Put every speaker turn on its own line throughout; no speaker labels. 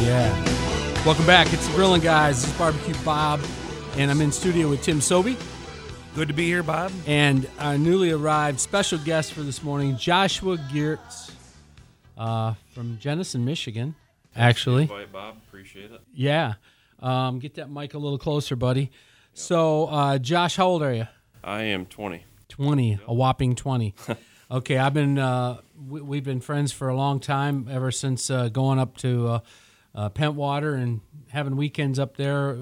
Yeah. Welcome back. It's the Grilling Guys. This is Barbecue Bob, and I'm in studio with Tim Sobey.
Good to be here, Bob.
And our newly arrived special guest for this morning, Joshua Geertz from Jenison, Michigan, actually.
Thanks for the invite, Bob. Appreciate it.
Yeah. Get that mic a little closer, buddy. Yep. So, Josh, how old are you?
I am 20.
20,
Yep.
A whopping 20. Okay, I've been we've been friends for a long time, ever since going up to Pentwater and having weekends up there.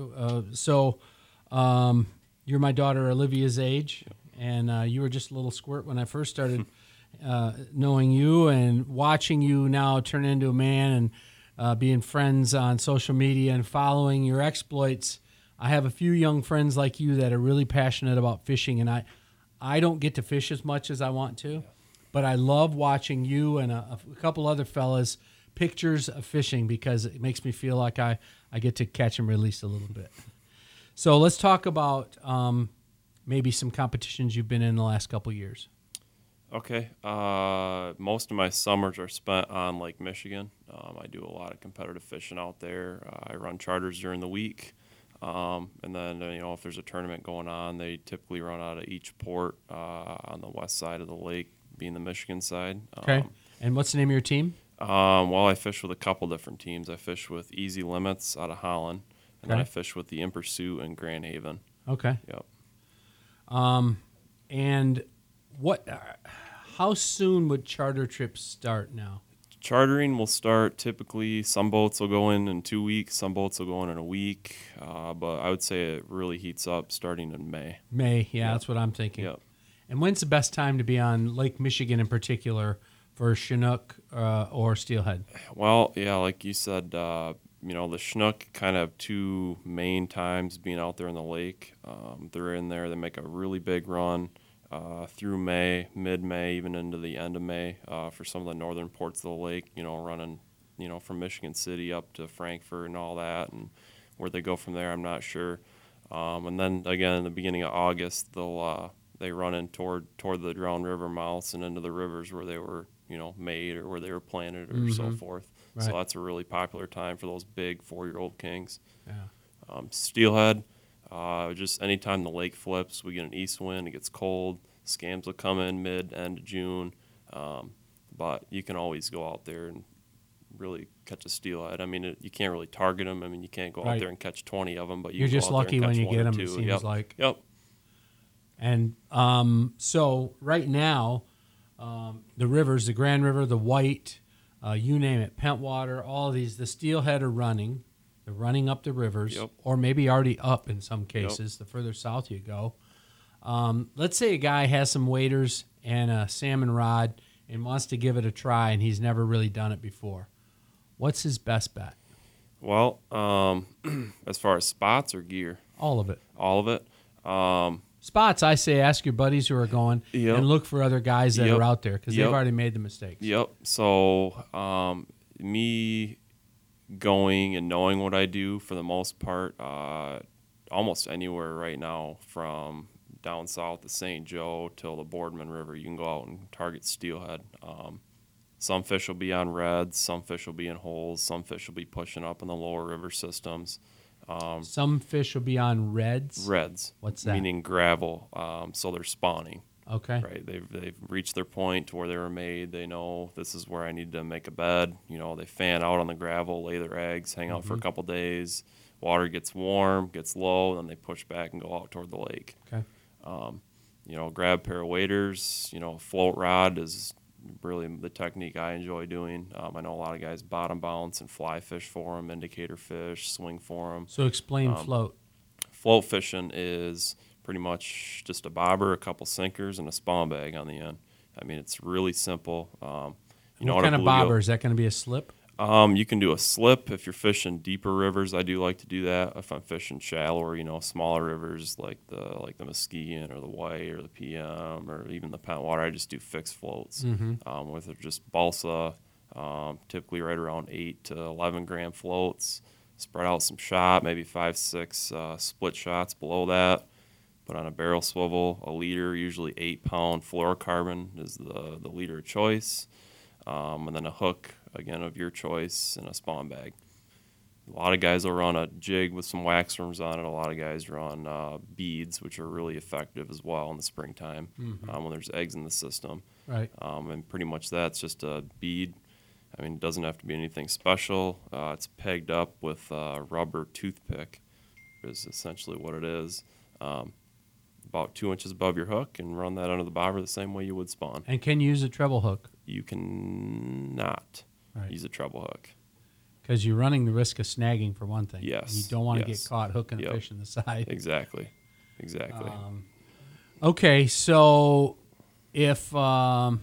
You're my daughter Olivia's age, and you were just a little squirt when I first started knowing you and watching you now turn into a man and being friends on social media and following your exploits. I have a few young friends like you that are really passionate about fishing, and I don't get to fish as much as I want to, but I love watching you and a couple other fellas pictures of fishing because it makes me feel like I get to catch and release a little bit. So let's talk about maybe some competitions you've been in the last couple of years.
Okay. Most of my summers are spent on Lake Michigan. I do a lot of competitive fishing out there. I run charters during the week. And then, if there's a tournament going on, they typically run out of each port on the west side of the lake, being the Michigan side.
Okay. And what's the name of your team?
I fish with a couple different teams. I fish with Easy Limits out of Holland, and then I fish with the In Pursuit in Grand Haven.
Okay.
Yep.
And how soon would charter trips start now?
Chartering will start typically. Some boats will go in 2 weeks. Some boats will go in a week. But I would say it really heats up starting in May.
May, yeah, that's what I'm thinking.
Yep.
And when's the best time to be on Lake Michigan in particular for Chinook or steelhead?
Well, yeah, like you said, the Chinook kind of have two main times being out there in the lake. They're in there. They make a really big run through May, mid-May, even into the end of May for some of the northern ports of the lake, running, from Michigan City up to Frankfort and all that. And where they go from there, I'm not sure. And then, again, in the beginning of August, they run in toward the Drowned River mouths and into the rivers where they were, made or where they were planted or so forth. Right. So that's a really popular time for those big 4-year-old kings. Yeah. Steelhead, just anytime the lake flips, we get an east wind, it gets cold. Scams will come in end of June. But you can always go out there and really catch a steelhead. I mean, you can't really target them. I mean, you can't go out there and catch 20 of them, but you're
just lucky when you get them, it seems like.
Yep.
And so right now, the rivers, the Grand River, the White, you name it, Pentwater, all of these, the steelhead are running. They're running up the rivers, or maybe already up in some cases, the further south you go. Let's say a guy has some waders and a salmon rod and wants to give it a try, and he's never really done it before. What's his best bet?
Well, as far as spots or gear?
All of it.
All of it?
Spots, I say ask your buddies who are going and look for other guys that are out there because they've already made the mistakes.
Yep. So me going and knowing what I do for the most part, almost anywhere right now from down south to St. Joe till the Boardman River, you can go out and target steelhead. Some fish will be on reds, some fish will be in holes, some fish will be pushing up in the lower river systems.
Some fish will be on reds.
Reds.
What's that?
Meaning gravel. So they're spawning.
Okay.
Right. They've reached their point to where they were made. They know this is where I need to make a bed. They fan out on the gravel, lay their eggs, hang out for a couple days. Water gets warm, gets low, then they push back and go out toward the lake.
Okay.
Grab a pair of waders. Float rod is really the technique I enjoy doing. I know a lot of guys bottom bounce and fly fish for them, indicator fish, swing for them.
So explain float.
Float fishing is pretty much just a bobber, a couple sinkers, and a spawn bag on the end. I mean, it's really simple.
What kind of bobber? Is that going to be a slip?
You can do a slip if you're fishing deeper rivers. I do like to do that. If I'm fishing shallower, smaller rivers like the Muskegon or the White or the PM or even the Pentwater, I just do fixed floats with just balsa, typically right around 8 to 11 gram floats. Spread out some shot, maybe 5-6 split shots below that. Put on a barrel swivel, a leader, usually 8-pound fluorocarbon is the leader of choice, and then a hook, again, of your choice, and a spawn bag. A lot of guys will run a jig with some wax worms on it. A lot of guys run beads, which are really effective as well in the springtime when there's eggs in the system.
Right.
And pretty much that's just a bead. I mean, it doesn't have to be anything special. It's pegged up with a rubber toothpick is essentially what it is. About 2 inches above your hook, and run that under the bobber the same way you would spawn.
And can you use a treble hook?
You can not
Right.
use a treble hook.
Because you're running the risk of snagging for one thing.
Yes,
You don't want to
yes.
get caught hooking
Yep.
a fish in the side.
Exactly.
Okay, so if I'm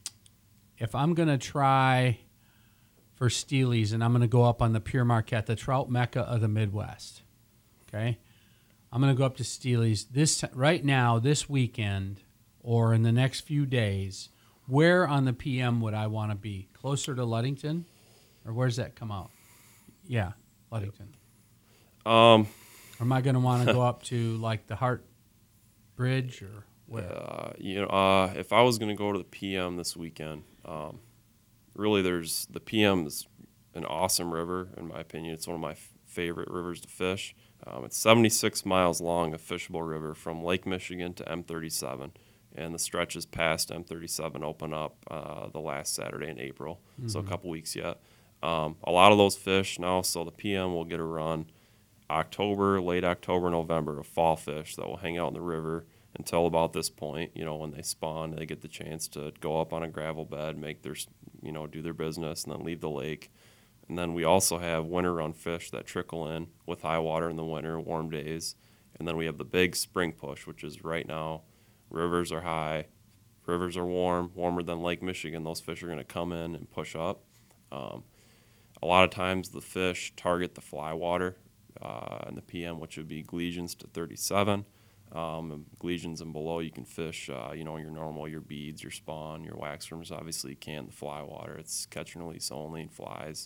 gonna try for Steelies and I'm gonna go up on the Pure Marquette, the trout mecca of the Midwest. Okay, I'm gonna go up to Steelies right now this weekend or in the next few days. Where on the PM would I want to be? Closer to Ludington, or where's that come out? Yeah, Ludington. Or am I gonna want to go up to like the Hart Bridge or where?
If I was going to go to the PM this weekend, really the PM is an awesome river, in my opinion. It's one of my favorite rivers to fish. It's 76 miles long, a fishable river from Lake Michigan to M37, and the stretches past M37 open up the last Saturday in April, so a couple weeks yet. A lot of those fish now, so the PM will get a run late October, November, of fall fish that will hang out in the river until about this point, when they spawn, they get the chance to go up on a gravel bed, make their, do their business, and then leave the lake. And then we also have winter run fish that trickle in with high water in the winter, warm days. And then we have the big spring push, which is right now, rivers are high, rivers are warmer than Lake Michigan. Those fish are going to come in and push up. A lot of times the fish target the fly water in the PM, which would be Gleasians to 37. Gleasians and below, you can fish, your normal, your beads, your spawn, your wax worms. Obviously, you can the fly water. It's catch and release only and flies.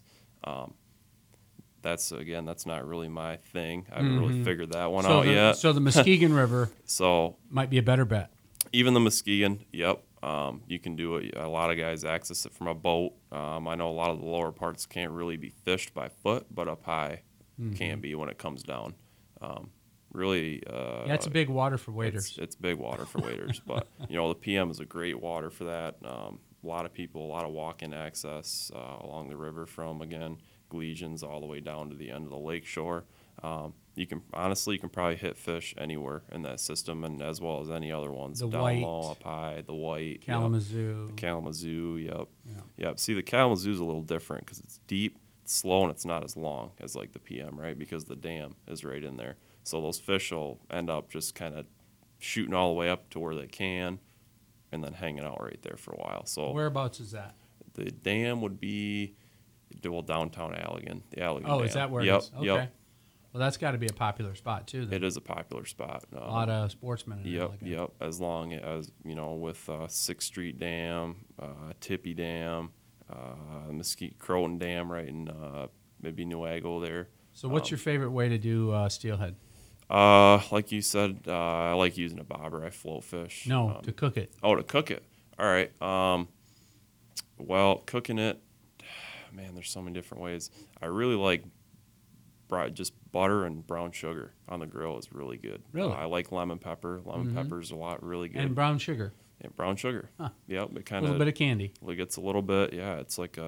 That's not really my thing. I haven't really figured that one out yet.
So the Muskegon River might be a better bet.
Even the Muskegon, yep. You can do it. A lot of guys access it from a boat. I know a lot of the lower parts can't really be fished by foot, but up high can be when it comes down. Really,
it's a big water for waders.
It's big water for waders, but the PM is a great water for that. A lot of walk-in access along the river from, again, Gleasians all the way down to the end of the lake shore. You can probably hit fish anywhere in that system, and as well as any other ones.
The
down
white,
low, up high, the white,
Kalamazoo.
The Kalamazoo, yep. See, the Kalamazoo is a little different because it's deep, it's slow, and it's not as long as like the PM, right? Because the dam is right in there. So those fish will end up just kind of shooting all the way up to where they can and then hanging out right there for a while. So
whereabouts is that?
The dam would be, downtown Allegan. The Allegan
Oh,
Dam.
is that where
yep,
it is? Okay.
Yep.
Well, that's got to be a popular spot, too. Then.
It is a popular spot.
A lot of sportsmen.
Yep. As long as, with 6th Street Dam, Tippy Dam, Mesquite Croton Dam right in maybe Newaggle there.
So what's your favorite way to do steelhead?
Like you said, I like using a bobber. I float fish.
No, to cook it.
Oh, to cook it. All right. Well, cooking it, man, there's so many different ways. I really like just butter and brown sugar on the grill is really good.
Really?
I like lemon pepper. Lemon pepper's really good.
And brown sugar.
Yeah, brown sugar.
Huh.
Yep. It
A
kind
little bit of candy.
It gets a little bit. Yeah, it's like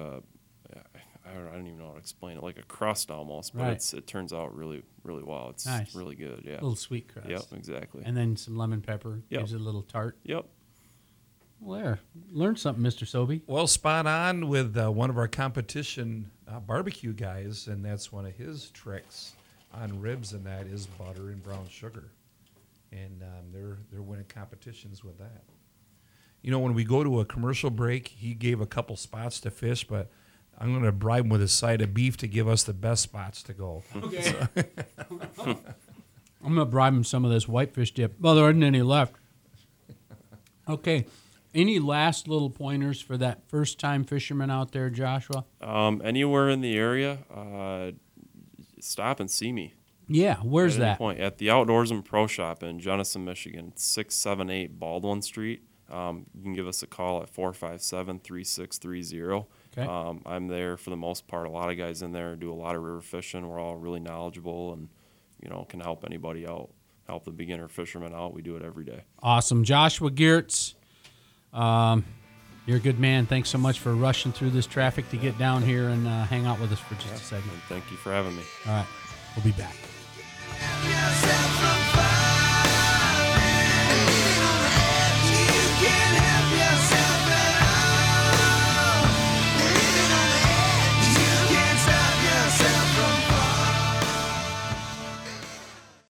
I don't even know how to explain it. Like a crust almost, but
Right.
it turns out really, really well. It's
Nice.
really good. Yeah.
A little sweet crust.
Yep. Exactly.
And then some lemon pepper.
Yep.
Gives it a little tart.
Yep.
Well, there. Learned something, Mr. Sobey.
Well, spot on with one of our competition barbecue guys, and that's one of his tricks on ribs, and that is butter and brown sugar. And they're winning competitions with that. When we go to a commercial break, he gave a couple spots to fish, but I'm going to bribe him with a side of beef to give us the best spots to go.
Okay. I'm going to bribe him some of this whitefish dip. Well, there isn't any left. Okay. Any last little pointers for that first-time fisherman out there, Joshua?
Anywhere in the area, stop and see me.
Yeah, where's
at any
that?
point. At the Outdoorsman Pro Shop in Jenison, Michigan. It's 678 Baldwin Street. you can give us a call at 457-3630.
Okay.
I'm there for the most part. A lot of guys in there do a lot of river fishing. We're all really knowledgeable and, can help anybody out, help the beginner fisherman out. We do it every day.
Awesome. Joshua Geertz, you're a good man. Thanks so much for rushing through this traffic to get down here and hang out with us for just a second.
And thank you for having me.
All right. We'll be back.